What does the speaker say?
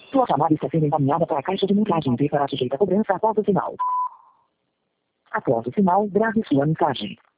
Sua chamada está sendo encaminhada para a caixa de mensagem e será sujeita a cobrança após o sinal. Após o sinal, grave sua mensagem.